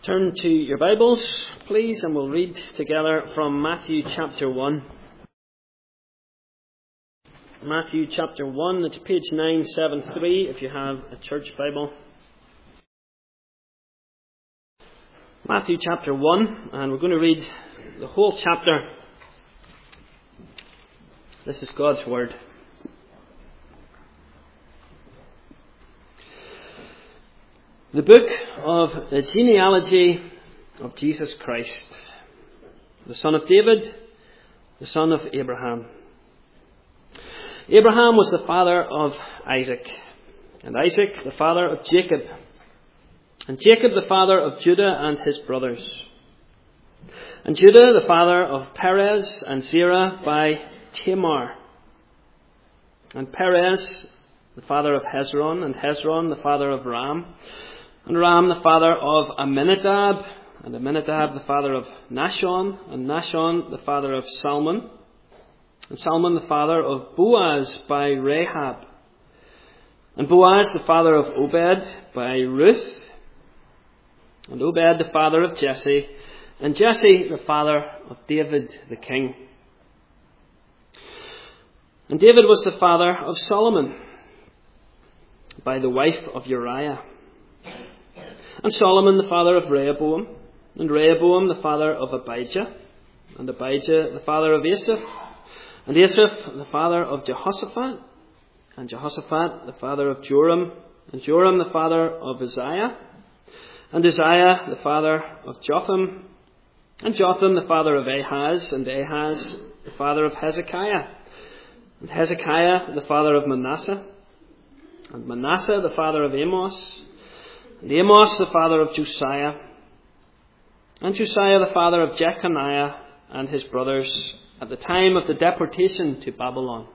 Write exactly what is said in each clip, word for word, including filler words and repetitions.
Turn to your Bibles, please, and we'll read together from Matthew chapter one. Matthew chapter one, it's page nine seventy-three if you have a church Bible. Matthew chapter one, and we're going to read the whole chapter. This is God's Word. The book of the genealogy of Jesus Christ, the son of David, the son of Abraham. Abraham was the father of Isaac, and Isaac the father of Jacob, and Jacob the father of Judah and his brothers, and Judah the father of Perez and Zerah by Tamar, and Perez the father of Hezron, and Hezron the father of Ram, and Ram the father of Amminadab, and Amminadab the father of Nahshon, and Nahshon the father of Salmon, and Salmon the father of Boaz by Rahab, and Boaz the father of Obed by Ruth, and Obed the father of Jesse, and Jesse the father of David the king. And David was the father of Solomon by the wife of Uriah. And Solomon the father of Rehoboam, and Rehoboam the father of Abijah, and Abijah the father of Asaph, and Asaph the father of Jehoshaphat, and Jehoshaphat the father of Joram, and Joram the father of Uzziah, and Uzziah the father of Jotham, and Jotham the father of Ahaz, and Ahaz the father of Hezekiah, and Hezekiah the father of Manasseh, and Manasseh the father of Amos, and Amos the father of Josiah, and Josiah the father of Jeconiah and his brothers at the time of the deportation to Babylon.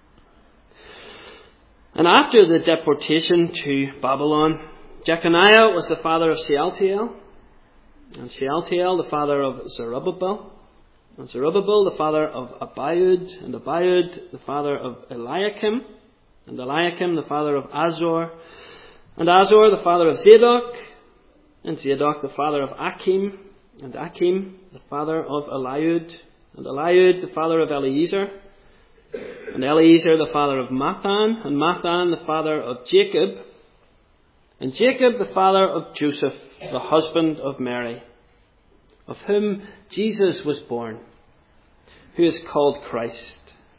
And after the deportation to Babylon, Jeconiah was the father of Shealtiel, and Shealtiel the father of Zerubbabel, and Zerubbabel the father of Abiud, and Abiud the father of Eliakim, and Eliakim the father of Azor, and Azor the father of Zadok, and Zadok the father of Achim, and Achim the father of Eliud, and Eliud the father of Eliezer, and Eliezer the father of Mathan, and Mathan the father of Jacob, and Jacob the father of Joseph, the husband of Mary, of whom Jesus was born, who is called Christ.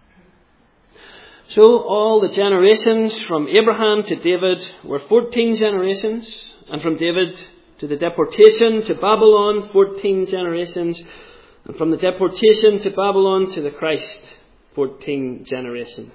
So all the generations from Abraham to David were fourteen generations, and from David to the deportation to Babylon, fourteen generations, and from the deportation to Babylon to the Christ, fourteen generations.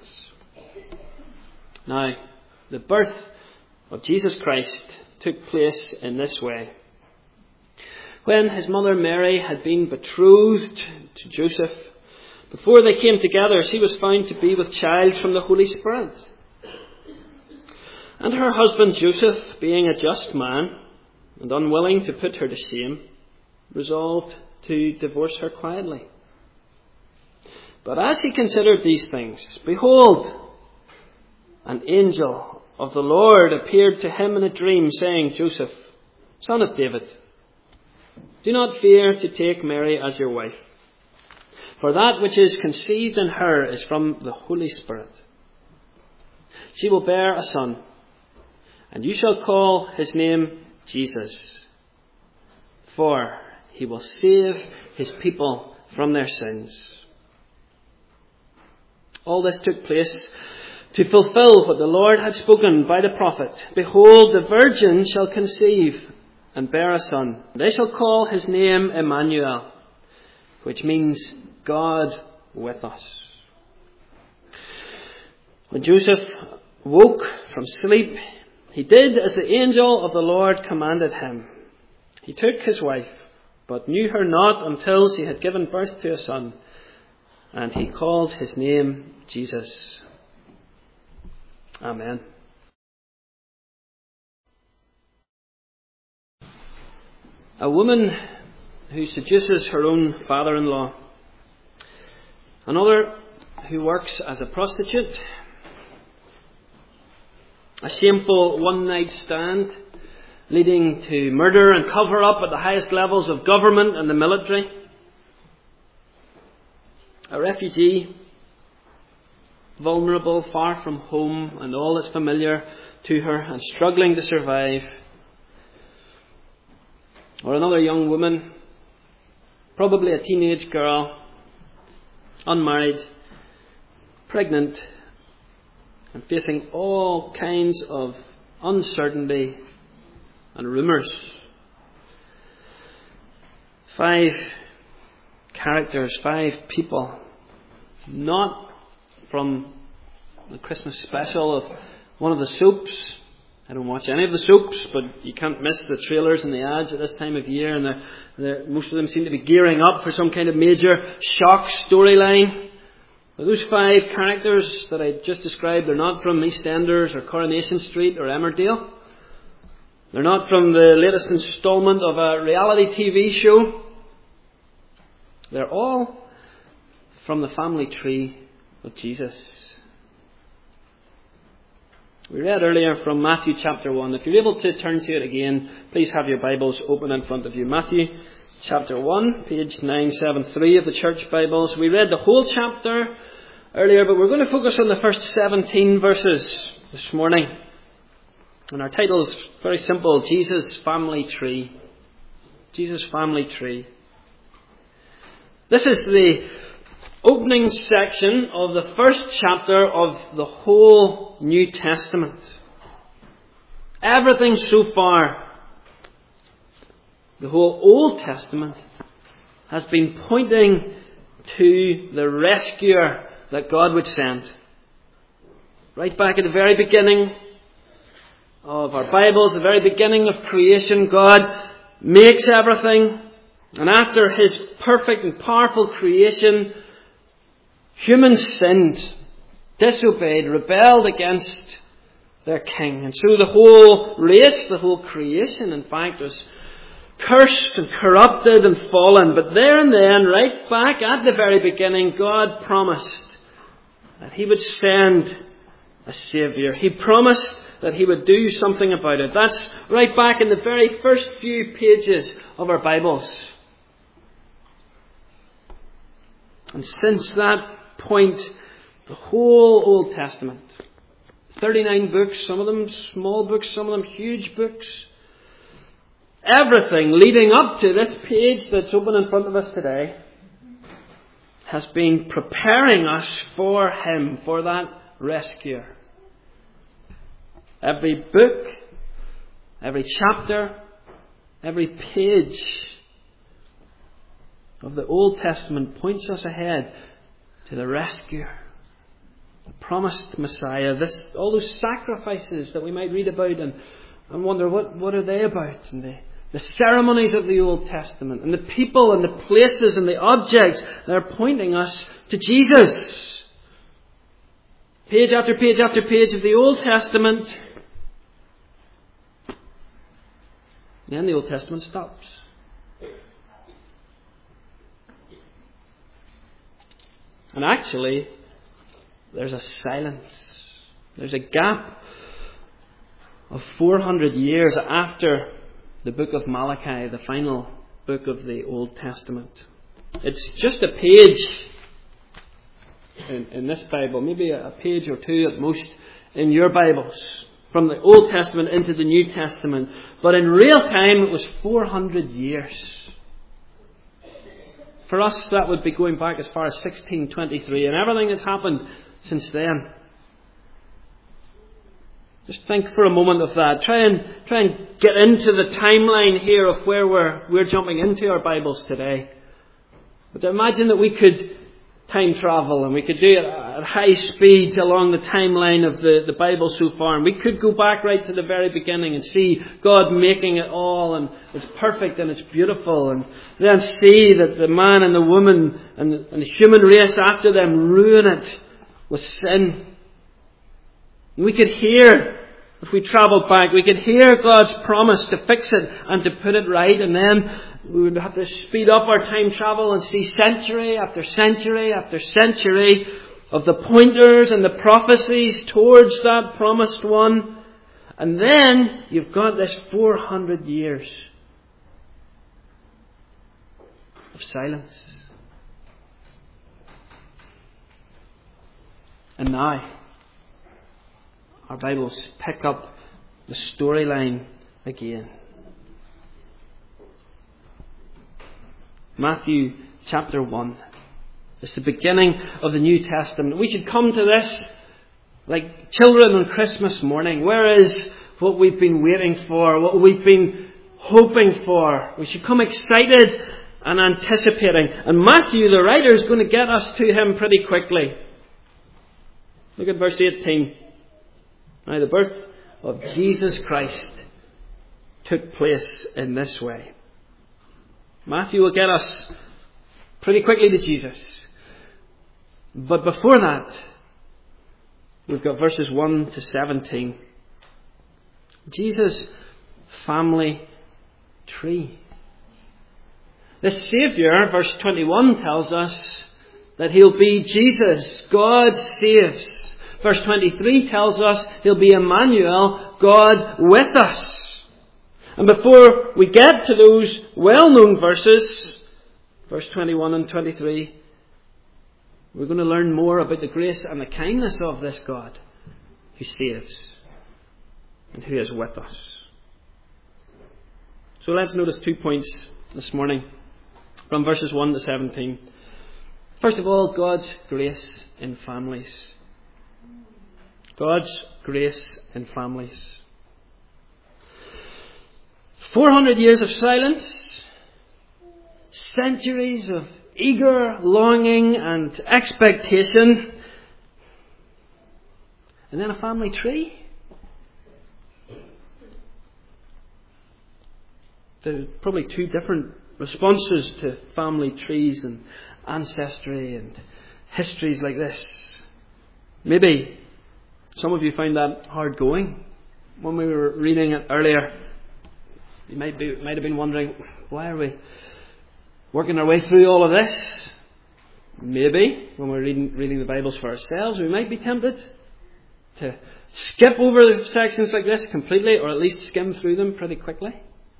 Now, the birth of Jesus Christ took place in this way. When his mother Mary had been betrothed to Joseph, before they came together, she was found to be with child from the Holy Spirit. And her husband Joseph, being a just man and unwilling to put her to shame, resolved to divorce her quietly. But as he considered these things, behold, an angel of the Lord appeared to him in a dream, saying, Joseph, son of David, do not fear to take Mary as your wife, for that which is conceived in her is from the Holy Spirit. She will bear a son, and you shall call his name Jesus, for he will save his people from their sins. All this took place to fulfill what the Lord had spoken by the prophet. Behold, the virgin shall conceive and bear a son. They shall call his name Emmanuel, which means God with us. When Joseph woke from sleep, he did as the angel of the Lord commanded him. He took his wife, but knew her not until she had given birth to a son, and he called his name Jesus. Amen. A woman who seduces her own father-in-law. Another who works as a prostitute. A shameful one-night stand. leading to murder and cover-up at the highest levels of government and the military. A refugee, vulnerable, far from home and all that's familiar to her and struggling to survive. Or another young woman, probably a teenage girl, unmarried, pregnant, and facing all kinds of uncertainty and rumours. Five characters, five people, not from the Christmas special of one of the soaps. I don't watch any of the soaps, but you can't miss the trailers and the ads at this time of year, and they're, they're, most of them seem to be gearing up for some kind of major shock storyline. But those five characters that I just described, they're not from EastEnders or Coronation Street or Emmerdale. They're not from the latest instalment of a reality T V show. They're all from the family tree of Jesus. We read earlier from Matthew chapter one. If you're able to turn to it again, please have your Bibles open in front of you. Matthew chapter one, page nine seventy-three of the Church Bibles. We read the whole chapter earlier, but we're going to focus on the first seventeen verses this morning. And our title is very simple: Jesus' Family Tree. Jesus' Family Tree. This is the opening section of the first chapter of the whole New Testament. Everything so far, the whole Old Testament, has been pointing to the rescuer that God would send. Right back at the very beginning of our Bibles, the very beginning of creation, God makes everything. And after His perfect and powerful creation, humans sinned, disobeyed, rebelled against their King. And so the whole race, the whole creation, in fact, was cursed and corrupted and fallen. But there and then, right back at the very beginning, God promised that He would send a Saviour. He promised that He would do something about it. That's right back in the very first few pages of our Bibles. And since that point, the whole Old Testament, thirty-nine books, some of them small books, some of them huge books, everything leading up to this page that's open in front of us today has been preparing us for Him, for that rescuer. Every book, every chapter, every page of the Old Testament points us ahead to the rescuer, the promised Messiah. This, all those sacrifices that we might read about and, and wonder what, what are they about, and the, the ceremonies of the Old Testament, and the people and the places and the objects that are pointing us to Jesus. Page after page after page of the Old Testament. Then the Old Testament stops. And actually, there's a silence. There's a gap of four hundred years after the book of Malachi, the final book of the Old Testament. It's just a page in, in this Bible, maybe a page or two at most in your Bibles, from the Old Testament into the New Testament. But in real time, it was four hundred years. For us, that would be going back as far as sixteen twenty-three, and everything that's happened since then. Just think for a moment of that. Try and try and get into the timeline here of where we're we're jumping into our Bibles today. But to imagine that we could time travel and we could do it at high speed along the timeline of the, the Bible so far, and we could go back right to the very beginning and see God making it all, and it's perfect and it's beautiful, and then see that the man and the woman and the, and the human race after them ruin it with sin. And we could hear, if we travelled back, we could hear God's promise to fix it and to put it right, and then we would have to speed up our time travel and see century after century after century of the pointers and the prophecies towards that promised one. And then you've got this four hundred years of silence. And now, our Bibles pick up the storyline again. Matthew chapter one. It's the beginning of the New Testament. We should come to this like children on Christmas morning. Where is what we've been waiting for, what we've been hoping for? We should come excited and anticipating. And Matthew, the writer, is going to get us to him pretty quickly. Look at verse eighteen. Now, the birth of Jesus Christ took place in this way. Matthew will get us pretty quickly to Jesus. But before that, we've got verses one to seventeen. Jesus' family tree. The Saviour, verse twenty-one, tells us that He'll be Jesus. God saves. Verse twenty-three tells us He'll be Emmanuel, God with us. And before we get to those well-known verses, verse twenty-one and twenty-three, we're going to learn more about the grace and the kindness of this God who saves and who is with us. So let's notice two points this morning from verses one to seventeen. First of all, God's grace in families. God's grace in families. four hundred years of silence, centuries of eager longing and expectation, and then a family tree. There are probably two different responses to family trees and ancestry and histories like this. Maybe some of you find that hard going. When we were reading it earlier, you might be might have been wondering, why are we working our way through all of this? Maybe when we're reading reading the Bibles for ourselves, we might be tempted to skip over the sections like this completely, or at least skim through them pretty quickly.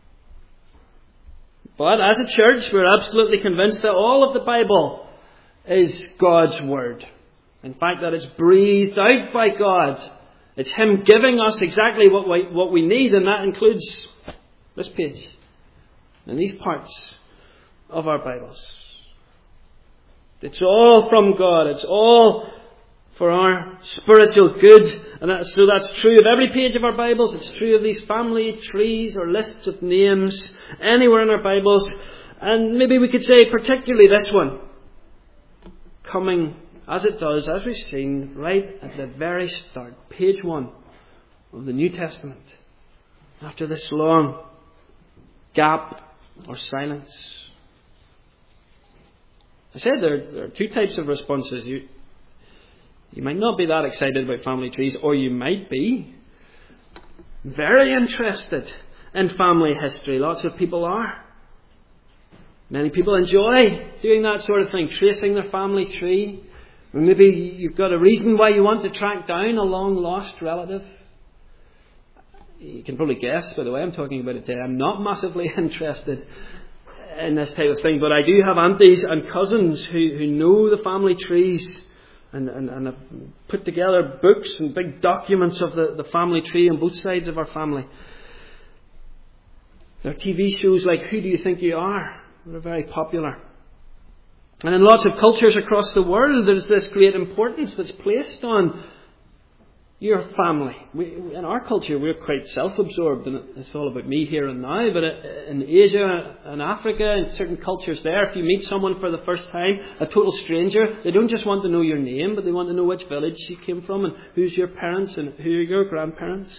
But as a church, we're absolutely convinced that all of the Bible is God's Word. In fact, that it's breathed out by God. It's Him giving us exactly what we, what we need, and that includes this page and these parts of our Bibles. It's all from God. It's all for our spiritual good. And that, so that's true of every page of our Bibles. It's true of these family trees or lists of names anywhere in our Bibles. And maybe we could say particularly this one, coming as it does, as we've seen, right at the very start, page one of the New Testament, after this long gap or silence. I said there, there are two types of responses. You, you might not be that excited about family trees, or you might be very interested in family history. Lots of people are. Many people enjoy doing that sort of thing, tracing their family tree. Or maybe you've got a reason why you want to track down a long-lost relative. You can probably guess by the way I'm talking about it today, I'm not massively interested in this type of thing, but I do have aunties and cousins who, who know the family trees and, and, and have put together books and big documents of the, the family tree on both sides of our family. There are T V shows like Who Do You Think You Are? They're very popular. And in lots of cultures across the world, there's this great importance that's placed on your family. We, in our culture, we're quite self-absorbed, and it's all about me here and now. But in Asia and Africa, in certain cultures there, if you meet someone for the first time, a total stranger, they don't just want to know your name, but they want to know which village you came from and who's your parents and who are your grandparents.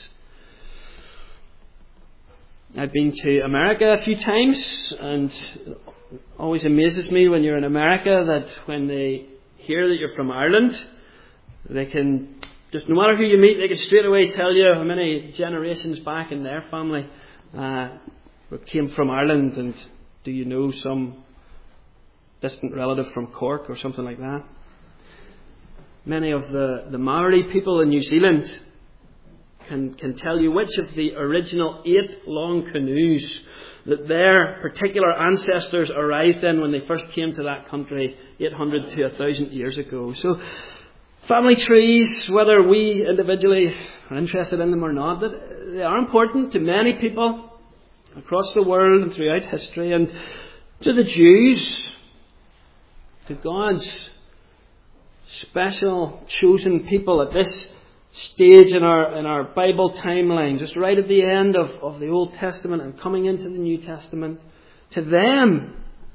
I've been to America a few times, and it always amazes me when you're in America that when they hear that you're from Ireland, they can just, no matter who you meet, they can straight away tell you how many generations back in their family uh, came from Ireland, and do you know some distant relative from Cork or something like that. Many of the, the Maori people in New Zealand can, can tell you which of the original eight long canoes that their particular ancestors arrived in when they first came to that country eight hundred to one thousand years ago. So family trees, whether we individually are interested in them or not, they are important to many people across the world and throughout history. And to the Jews, to God's special chosen people at this stage in our in our Bible timeline, just right at the end of, of the Old Testament and coming into the New Testament, to them,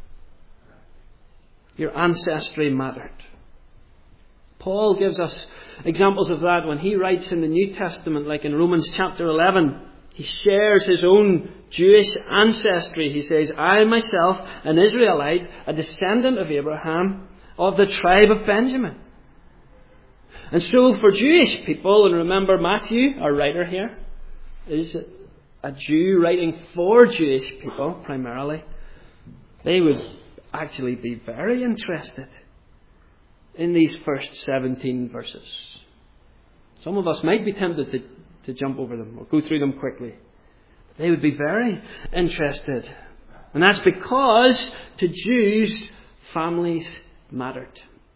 your ancestry mattered. Paul gives us examples of that when he writes in the New Testament, like in Romans chapter eleven. He shares his own Jewish ancestry. He says, I myself, an Israelite, a descendant of Abraham, of the tribe of Benjamin. And so for Jewish people, and remember Matthew, our writer here, is a Jew writing for Jewish people primarily, they would actually be very interested in these first seventeen verses. Some of us might be tempted to, to jump over them or go through them quickly. They would be very interested. And that's because to Jews, families mattered.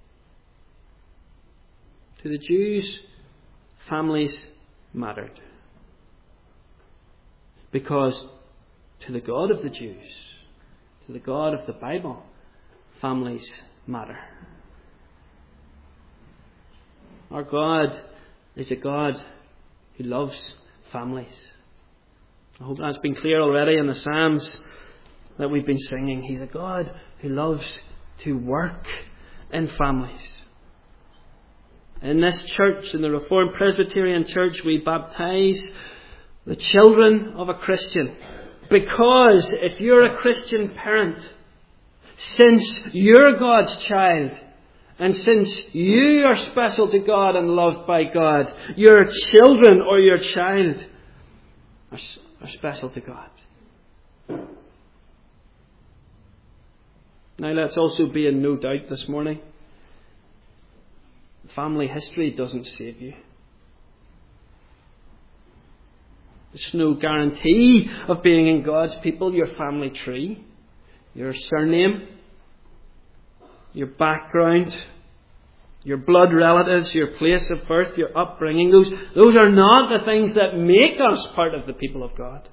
To the Jews, families mattered. Because to the God of the Jews, to the God of the Bible, families matter. Our God is a God who loves families. I hope that's been clear already in the Psalms that we've been singing. He's a God who loves to work in families. In this church, in the Reformed Presbyterian Church, we baptize the children of a Christian. Because if you're a Christian parent, since you're God's child, and since you are special to God and loved by God, your children or your child are, are special to God. Now let's also be in no doubt this morning. Family history doesn't save you. There's no guarantee of being in God's people. Your family tree, your surname, your background, your blood relatives, your place of birth, your upbringing, those, those are not the things that make us part of the people of God.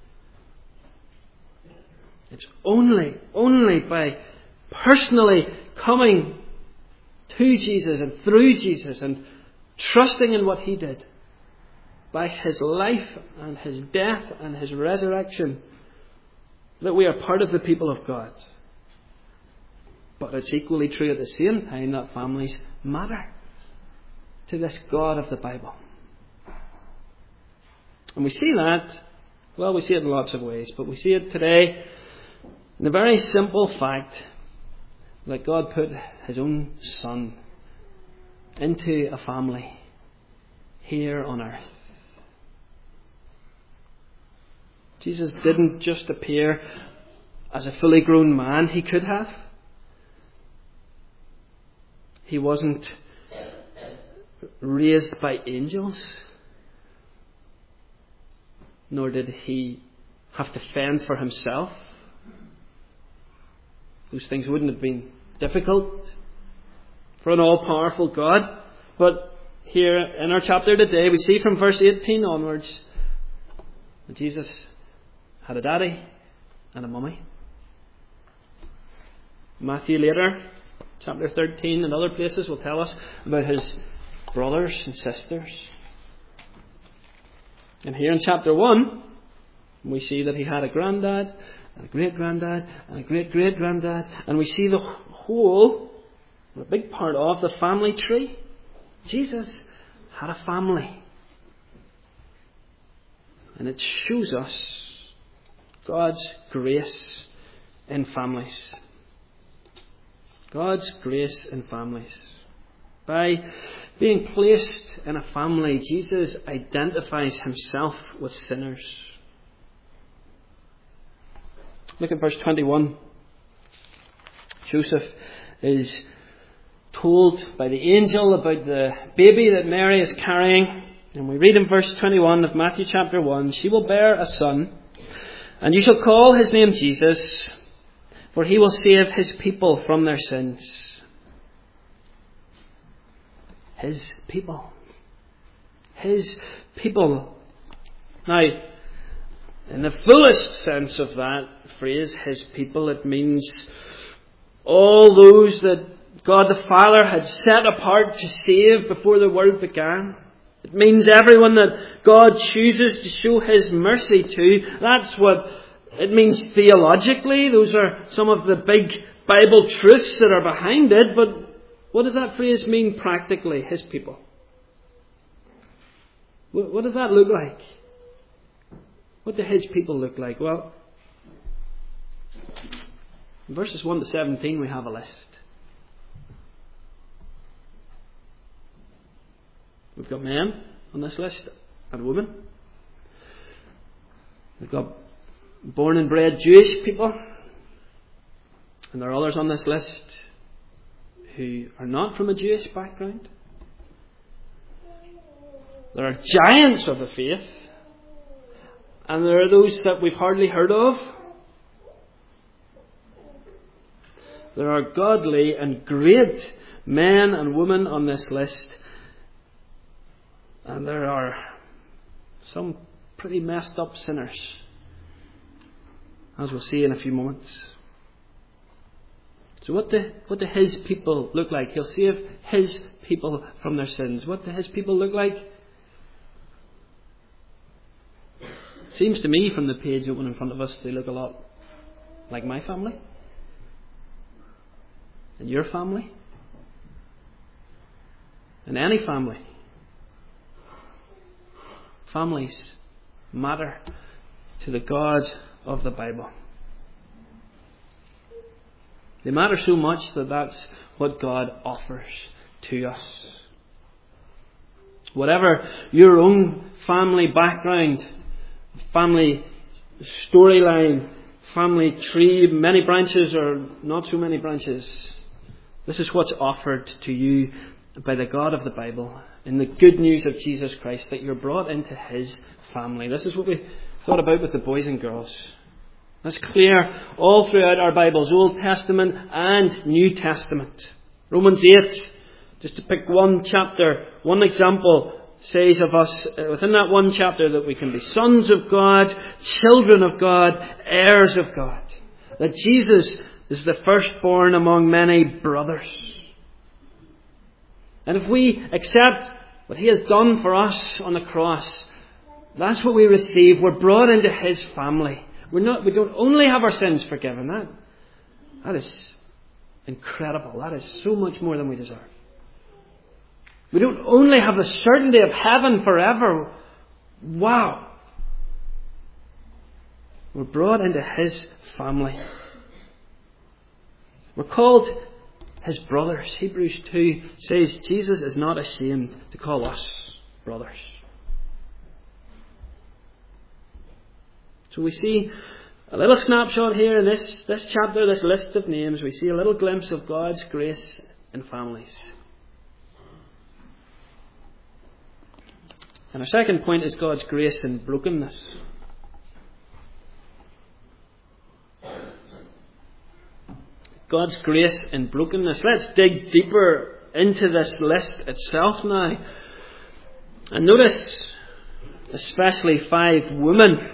It's only, only by personally coming to Jesus and through Jesus and trusting in what He did, by His life and His death and His resurrection, that we are part of the people of God. But it's equally true at the same time that families matter to this God of the Bible. And we see that, well, we see it in lots of ways, but we see it today in the very simple fact that God put His own Son into a family here on earth. Jesus didn't just appear as a fully grown man. He could have. He wasn't raised by angels. Nor did He have to fend for Himself. Those things wouldn't have been difficult for an all-powerful God. But here in our chapter today, we see from verse eighteen onwards that Jesus had a daddy and a mummy. Matthew later, chapter thirteen and other places will tell us about His brothers and sisters. And here in chapter one, we see that He had a granddad, and a great-granddad, and a great-great-granddad. And we see the whole, a big part of the family tree. Jesus had a family. And it shows us God's grace in families. God's grace in families. By being placed in a family, Jesus identifies Himself with sinners. Look at verse twenty-one. Joseph is told by the angel about the baby that Mary is carrying. And we read in verse twenty-one of Matthew chapter one, "She will bear a son, and you shall call his name Jesus, for he will save his people from their sins." His people. His people. Now, in the fullest sense of that phrase, his people, it means all those that God the Father had set apart to save before the world began. It means everyone that God chooses to show his mercy to. That's what it means theologically. Those are some of the big Bible truths that are behind it. But what does that phrase mean practically? His people. What does that look like? What do his people look like? Well, in verses one to seventeen we have a list. We've got men on this list and women. We've got born and bred Jewish people. And there are others on this list who are not from a Jewish background. There are giants of the faith. And there are those that we've hardly heard of. There are godly and great men and women on this list. And there are some pretty messed up sinners, as we'll see in a few moments. So what do, what do his people look like? He'll save his people from their sins. What do his people look like? It seems to me from the page open in front of us, they look a lot like my family. And your family. And any family. Families matter to the God of the Bible. They matter so much that that's what God offers to us. Whatever your own family background, family storyline, family tree, many branches or not so many branches, this is what's offered to you by the God of the Bible in the good news of Jesus Christ, that you're brought into his family. This is what we thought about with the boys and girls. That's clear all throughout our Bibles, Old Testament and New Testament. Romans eight, just to pick one chapter, one example, says of us within that one chapter that we can be sons of God, children of God, heirs of God. That Jesus is the firstborn among many brothers. And if we accept what he has done for us on the cross, that's what we receive. We're brought into his family. We're not, we don't only have our sins forgiven. That, that is incredible. That is so much more than we deserve. We don't only have the certainty of heaven forever. Wow. We're brought into his family. We're called his brothers. Hebrews two says Jesus is not ashamed to call us brothers. So we see a little snapshot here in this, this chapter, this list of names. We see a little glimpse of God's grace in families. And our second point is God's grace in brokenness. God's grace in brokenness. Let's dig deeper into this list itself now. And notice especially five women.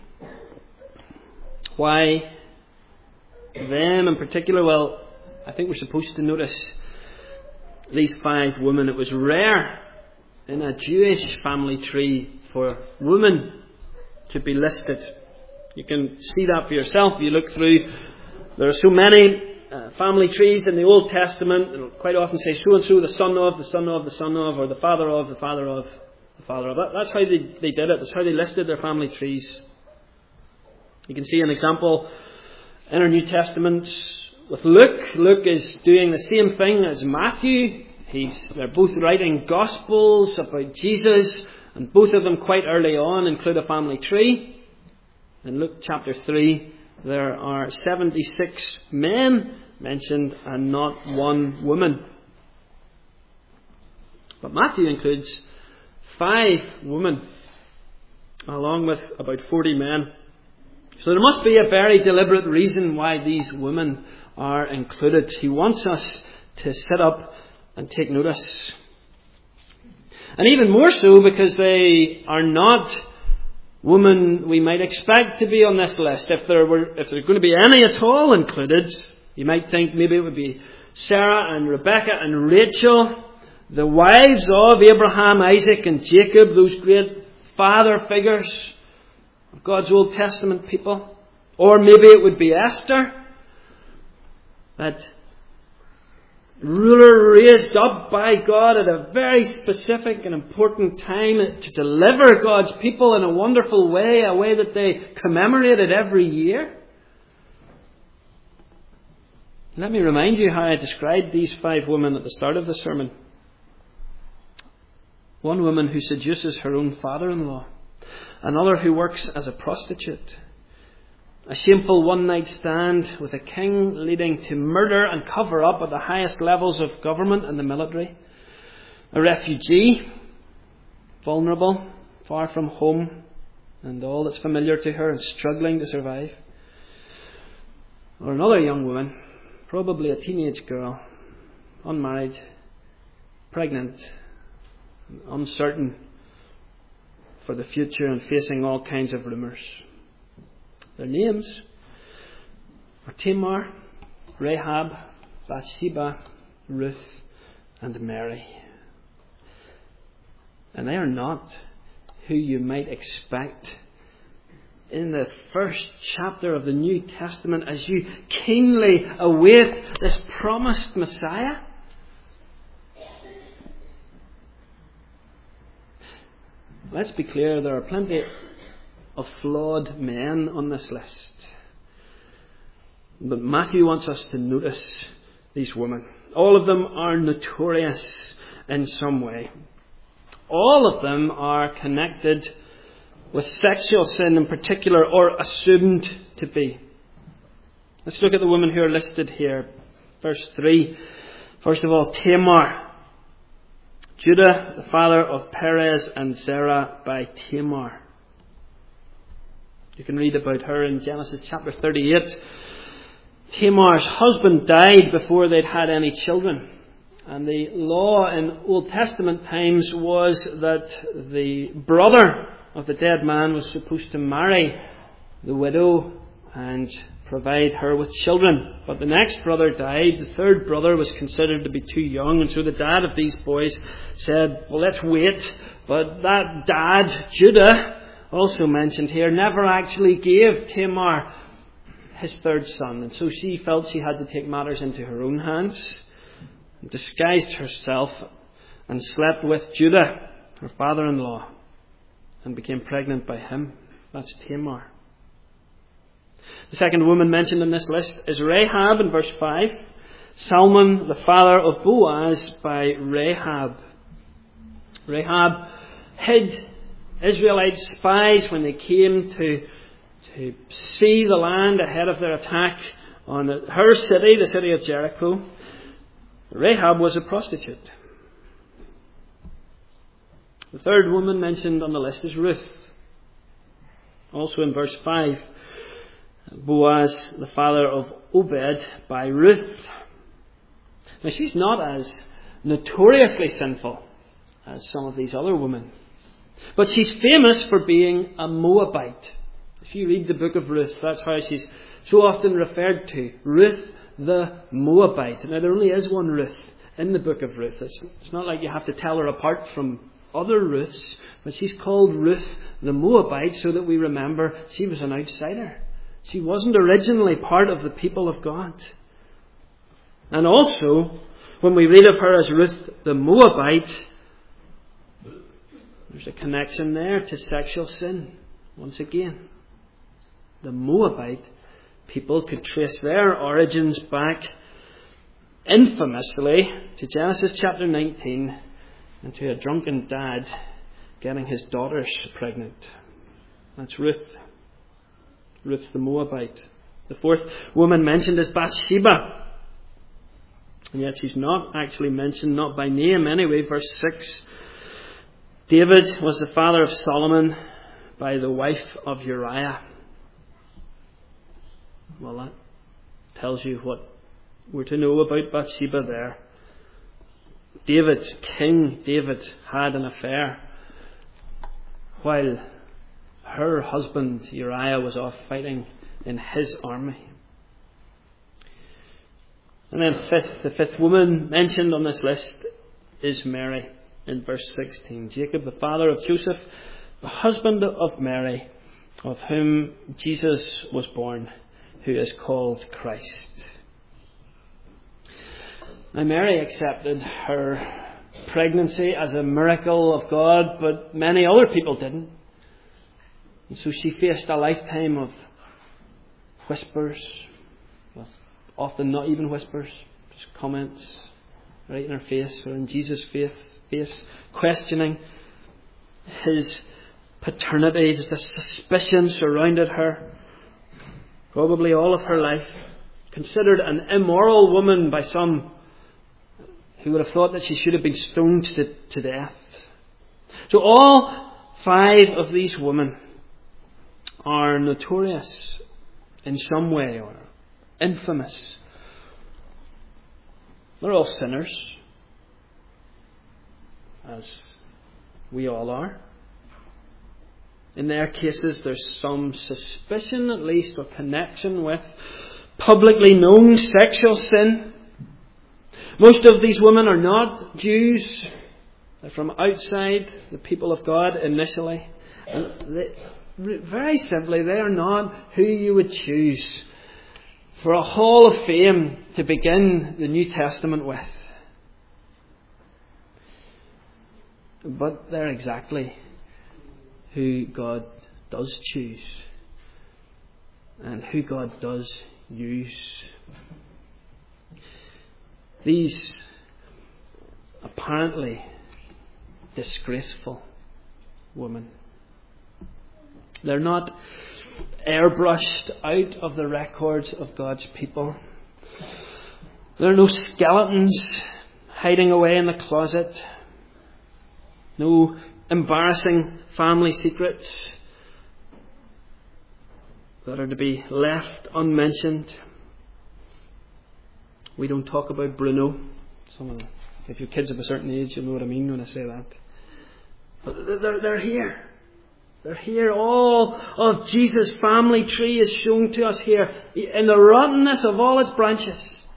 Why them in particular? Well, I think we're supposed to notice these five women. It was rare in a Jewish family tree for women to be listed. You can see that for yourself. If you look through, there are so many uh, family trees in the Old Testament. It'll quite often say so and so, the son of, the son of, the son of, or the father of, the father of, the father of. That, that's how they, they did it. That's how they listed their family trees. You can see an example in our New Testament with Luke. Luke is doing the same thing as Matthew. He's, they're both writing Gospels about Jesus, and both of them quite early on include a family tree. In Luke chapter three, there are seventy-six men mentioned and not one woman. But Matthew includes Five women, along with about forty men. So there must be a very deliberate reason why these women are included. He wants us to sit up and take notice. And even more so because they are not women we might expect to be on this list. If there were, if there were going to be any at all included, you might think maybe it would be Sarah and Rebecca and Rachel, the wives of Abraham, Isaac and Jacob, those great father figures of God's Old Testament people. Or maybe it would be Esther, that ruler raised up by God at a very specific and important time to deliver God's people in a wonderful way, a way that they commemorated every year. Let me remind you how I described these five women at the start of the sermon. One woman who seduces her own father-in-law. Another who works as a prostitute. A shameful one-night stand with a king leading to murder and cover-up at the highest levels of government and the military. A refugee, vulnerable, far from home and all that's familiar to her and struggling to survive. Or another young woman, probably a teenage girl, unmarried, pregnant, uncertain for the future and facing all kinds of rumours. Their names are Tamar, Rahab, Bathsheba, Ruth, and Mary. And they are not who you might expect in the first chapter of the New Testament as you keenly await this promised Messiah. Let's be clear, there are plenty of flawed men on this list. But Matthew wants us to notice these women. All of them are notorious in some way. All of them are connected with sexual sin in particular, or assumed to be. Let's look at the women who are listed here. Verse three. First of all, Tamar. Judah, the father of Perez and Zerah by Tamar. You can read about her in Genesis chapter thirty-eight. Tamar's husband died before they'd had any children. And the law in Old Testament times was that the brother of the dead man was supposed to marry the widow and provide her with children. But the next brother died. The third brother was considered to be too young. And so the dad of these boys said, well, let's wait. But that dad, Judah, also mentioned here, never actually gave Tamar his third son. And so she felt she had to take matters into her own hands, disguised herself, and slept with Judah, her father-in-law, and became pregnant by him. That's Tamar. The second woman mentioned in this list is Rahab in verse five. Salmon, the father of Boaz, by Rahab. Rahab hid Israelite spies when they came to, to see the land ahead of their attack on her city, the city of Jericho. Rahab was a prostitute. The third woman mentioned on the list is Ruth. Also in verse five. Boaz, the father of Obed, by Ruth. Now she's not as notoriously sinful as some of these other women. But she's famous for being a Moabite. If you read the book of Ruth, that's how she's so often referred to. Ruth the Moabite. Now there only is one Ruth in the book of Ruth. It's, it's not like you have to tell her apart from other Ruths. But she's called Ruth the Moabite so that we remember she was an outsider. She wasn't originally part of the people of God. And also, when we read of her as Ruth the Moabite, there's a connection there to sexual sin. Once again, the Moabite people could trace their origins back infamously to Genesis chapter nineteen and to a drunken dad getting his daughters pregnant. That's Ruth. Ruth the Moabite. The fourth woman mentioned is Bathsheba. And yet she's not actually mentioned, not by name anyway. Verse six. David was the father of Solomon by the wife of Uriah. Well, that tells you what we're to know about Bathsheba there. David, King David, had an affair while her husband Uriah was off fighting in his army. And then fifth, the fifth woman mentioned on this list is Mary in verse sixteen. Jacob, the father of Joseph, the husband of Mary, of whom Jesus was born, who is called Christ. Now Mary accepted her pregnancy as a miracle of God, but many other people didn't. And so she faced a lifetime of whispers, well, often not even whispers, just comments right in her face or in Jesus' face, face questioning his paternity. Just a suspicion surrounded her, probably all of her life. Considered an immoral woman by some who would have thought that she should have been stoned to, to death. So all five of these women are notorious in some way or infamous. They're all sinners, as we all are. In their cases, there's some suspicion, at least, or connection with publicly known sexual sin. Most of these women are not Jews. They're from outside the people of God initially. And they, very simply, they are not who you would choose for a hall of fame to begin the New Testament with. But they're exactly who God does choose and who God does use. These apparently disgraceful women, they're not airbrushed out of the records of God's people. There are no skeletons hiding away in the closet. No embarrassing family secrets that are to be left unmentioned. We don't talk about Bruno. Some of the, if your kids of a certain age, you'll know what I mean when I say that. But they're, they're here. They're here. All of Jesus' family tree is shown to us here in the rottenness of all its branches.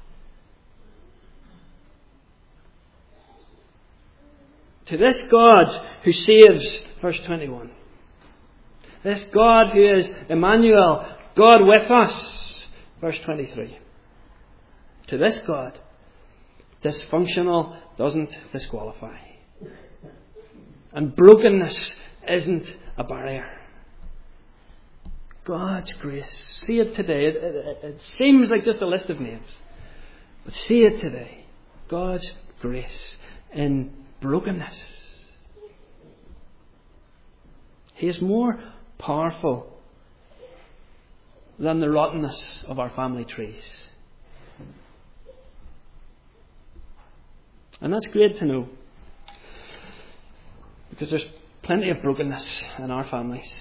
To this God who saves, verse twenty-one. This God who is Emmanuel, God with us, verse twenty-three. To this God, dysfunctional doesn't disqualify. And brokenness isn't a barrier. God's grace. See it today. It, it, it seems like just a list of names. But see it today. God's grace in brokenness. He is more powerful than the rottenness of our family trees. And that's great to know, because there's plenty of brokenness in our families.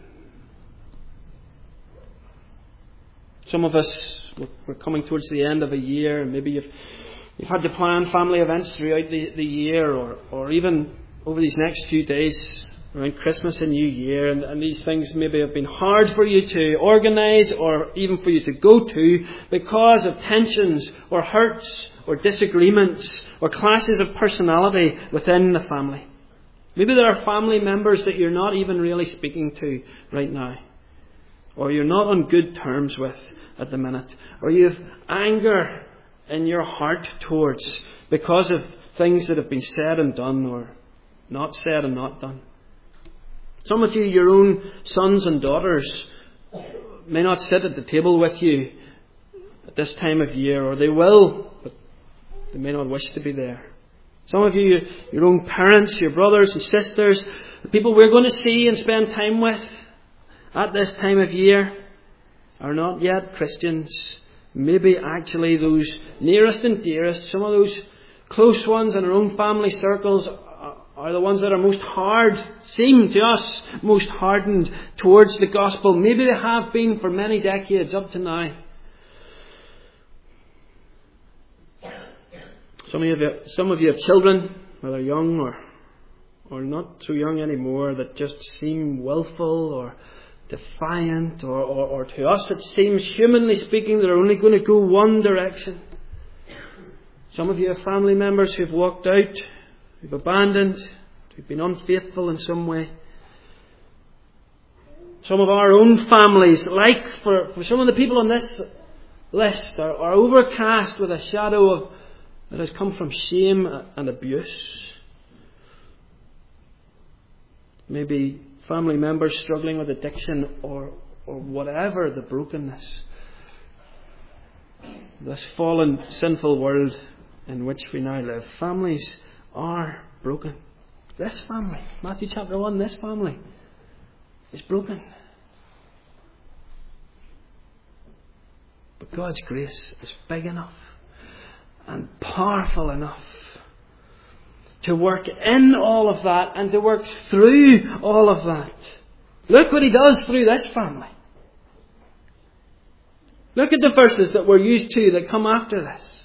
Some of us, we're coming towards the end of a year, and maybe you've you've had to plan family events throughout the, the year, or, or even over these next few days around Christmas and New Year, and, and these things maybe have been hard for you to organise or even for you to go to because of tensions or hurts or disagreements or clashes of personality within the family. Maybe there are family members that you're not even really speaking to right now, or you're not on good terms with at the minute, or you have anger in your heart towards because of things that have been said and done, or not said and not done. Some of you, your own sons and daughters, may not sit at the table with you at this time of year, or they will, but they may not wish to be there. Some of you, your own parents, your brothers and sisters, the people we're going to see and spend time with at this time of year, are not yet Christians. Maybe actually those nearest and dearest, some of those close ones in our own family circles, are, are the ones that are most hard, seem to us most hardened towards the gospel. Maybe they have been for many decades up to now. Some of you have, some of you have children, whether young or or not so young anymore, that just seem willful or defiant, or, or, or to us it seems, humanly speaking, they're only going to go one direction. Some of you have family members who've walked out, who've abandoned, who've been unfaithful in some way. Some of our own families, like for, for some of the people on this list, are, are overcast with a shadow of that has come from shame and abuse. Maybe family members struggling with addiction, or or whatever the brokenness. This fallen, sinful world in which we now live. Families are broken. This family, Matthew chapter one, this family is broken. But God's grace is big enough and powerful enough to work in all of that and to work through all of that. Look what He does through this family. Look at the verses that we're used to that come after this.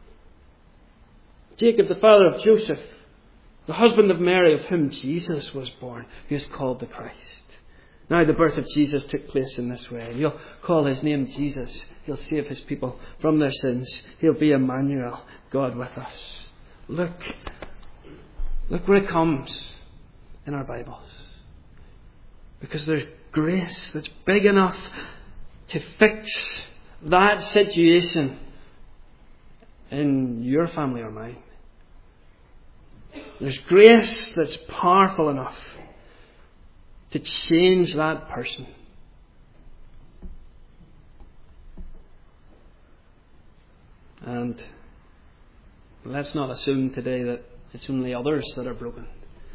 Jacob, the father of Joseph, the husband of Mary, of whom Jesus was born, who is called the Christ. Now the birth of Jesus took place in this way. You'll call His name Jesus. He'll save His people from their sins. He'll be Emmanuel, God with us. Look. Look where it comes in our Bibles. Because there's grace that's big enough to fix that situation in your family or mine. There's grace that's powerful enough to change that person. And let's not assume today that it's only others that are broken.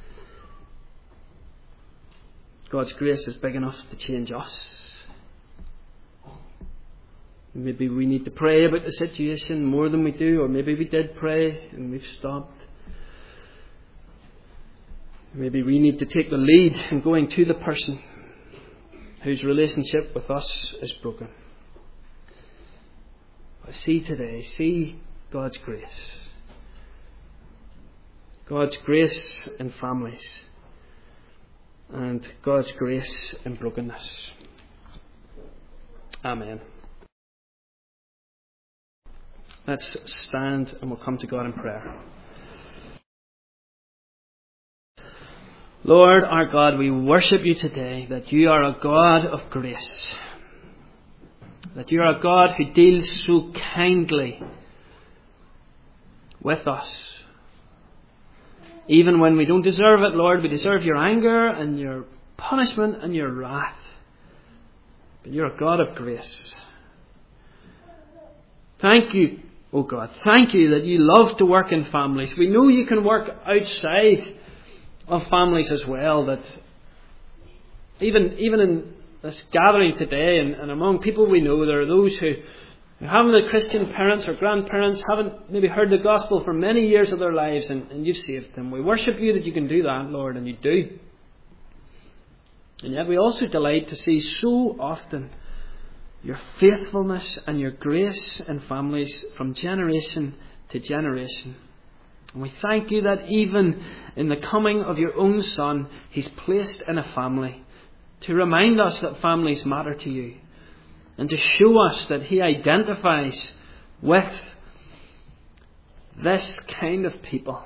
God's grace is big enough to change us. Maybe we need to pray about the situation more than we do, or maybe we did pray and we've stopped. Maybe we need to take the lead in going to the person whose relationship with us is broken. But see today, see God's grace. God's grace in families. And God's grace in brokenness. Amen. Let's stand and we'll come to God in prayer. Lord our God, we worship You today that You are a God of grace. That You are a God who deals so kindly with us. Even when we don't deserve it, Lord, we deserve Your anger and Your punishment and Your wrath. But You're a God of grace. Thank You, oh God, thank You that You love to work in families. We know You can work outside of families as well. That even even in this gathering today and, and among people we know, there are those who, who haven't had Christian parents or grandparents, haven't maybe heard the gospel for many years of their lives, and, and You've saved them. We worship You that You can do that, Lord, and You do. And yet we also delight to see so often Your faithfulness and Your grace in families from generation to generation. And we thank You that even in the coming of Your own Son, He's placed in a family to remind us that families matter to You, and to show us that He identifies with this kind of people.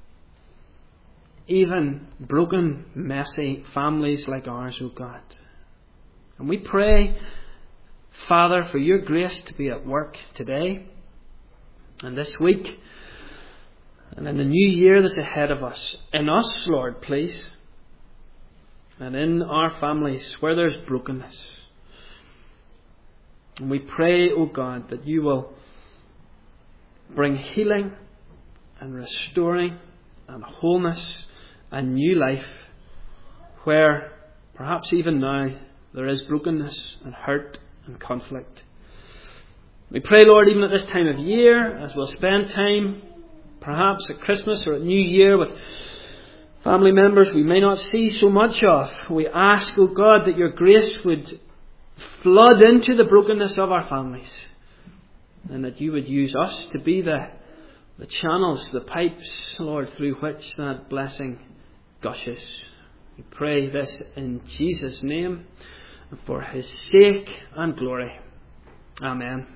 Even broken, messy families like ours, oh God. And we pray, Father, for Your grace to be at work today and this week and in the new year that's ahead of us. In us, Lord, please. And in our families where there's brokenness. And we pray, O God, that You will bring healing and restoring and wholeness and new life where perhaps even now there is brokenness and hurt and conflict. We pray, Lord, even at this time of year, as we'll spend time perhaps at Christmas or at New Year with family members we may not see so much of. We ask, O God, that your grace would flood into the brokenness of our families, and that you would use us to be the, the channels, the pipes, Lord, through which that blessing gushes. We pray this in Jesus' name, and for his sake and glory. Amen.